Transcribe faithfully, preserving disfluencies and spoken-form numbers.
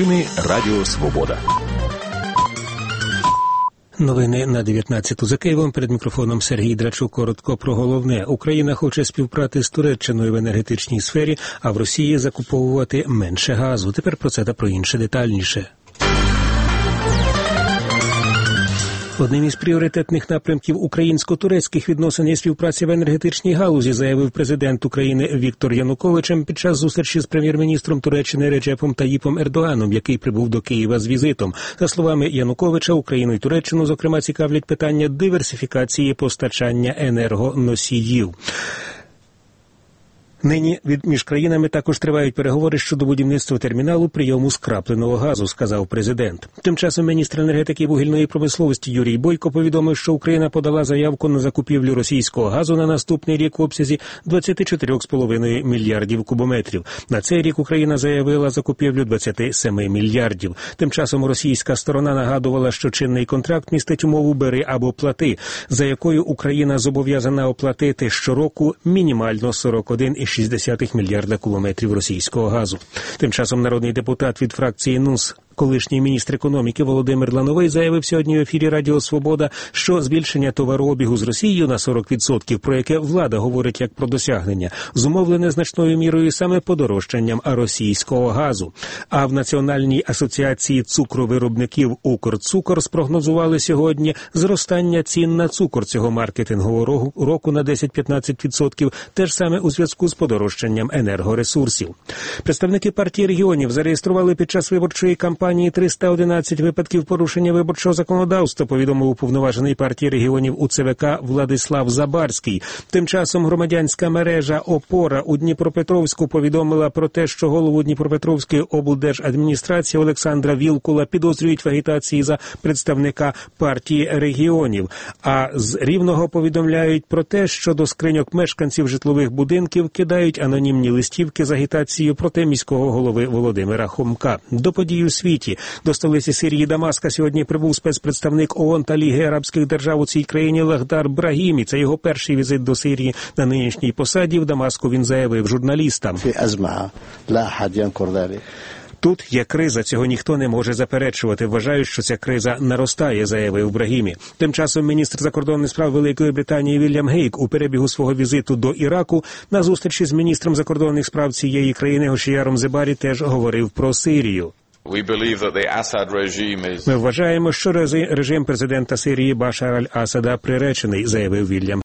Новини Радіо Свобода. Новини на дев'ятнадцяту за Києвом. Перед мікрофоном Сергій Драчук. Коротко про головне. Україна хоче співпрати з Туреччиною в енергетичній сфері, а в Росії закуповувати менше газу. Тепер про це та про інше детальніше. Одним із пріоритетних напрямків українсько-турецьких відносин є співпраця в енергетичній галузі, заявив президент України Віктор Янукович під час зустрічі з прем'єр-міністром Туреччини Реджепом Таїпом Ердоганом, який прибув до Києва з візитом. За словами Януковича, Україну і Туреччину, зокрема, цікавлять питання диверсифікації постачання енергоносіїв. Нині між країнами також тривають переговори щодо будівництва терміналу прийому скрапленого газу, сказав президент. Тим часом міністр енергетики і вугільної промисловості Юрій Бойко повідомив, що Україна подала заявку на закупівлю російського газу на наступний рік в обсязі двадцять чотири цілих п'ять десятих мільярдів кубометрів. На цей рік Україна заявила закупівлю двадцять сім мільярдів. Тим часом російська сторона нагадувала, що чинний контракт містить умову «бери або плати», за якою Україна зобов'язана оплатити щороку мінімально сорок один цілих шість десятих мільярда кубометрів російського газу. Тим часом народний депутат від фракції НУС, колишній міністр економіки Володимир Лановий заявив сьогодні в ефірі Радіо Свобода, що збільшення товарообігу з Росією на сорок відсотків, про яке влада говорить як про досягнення, зумовлене значною мірою саме подорожчанням російського газу. А в Національній асоціації цукровиробників «Укрцукор» спрогнозували сьогодні зростання цін на цукор цього маркетингового року на десять-п'ятнадцять відсотків, теж саме у зв'язку з подорожчанням енергоресурсів. Представники партії регіонів зареєстрували під час виборчої кампанії триста одинадцять випадків порушення виборчого законодавства, повідомив уповноважений партії регіонів у ЦВК Владислав Забарський. Тим часом громадянська мережа «Опора» у Дніпропетровську повідомила про те, що голову Дніпропетровської облдержадміністрації Олександра Вілкула підозрюють в агітації за представника партії регіонів. А з Рівного повідомляють про те, що до скриньок мешканців житлових будинків кидають анонімні листівки з агітацією проти міського голови Володимира Хомка. До подій у світі. До столиці Сирії Дамаска сьогодні прибув спецпредставник ООН та Ліги арабських держав у цій країні Лахдар Брагімі. Це його перший візит до Сирії на нинішній посаді. В Дамаску він заявив журналістам: «Тут є криза, цього ніхто не може заперечувати. Вважаю, що ця криза наростає», – заявив Брагімі. Тим часом міністр закордонних справ Великої Британії Вільям Гейк у перебігу свого візиту до Іраку на зустрічі з міністром закордонних справ цієї країни Гошіяром Зебарі теж говорив про Сирію. «Ми вважаємо, що режим президента Сирії Башар аль-Асада приречений», – заявив Вільям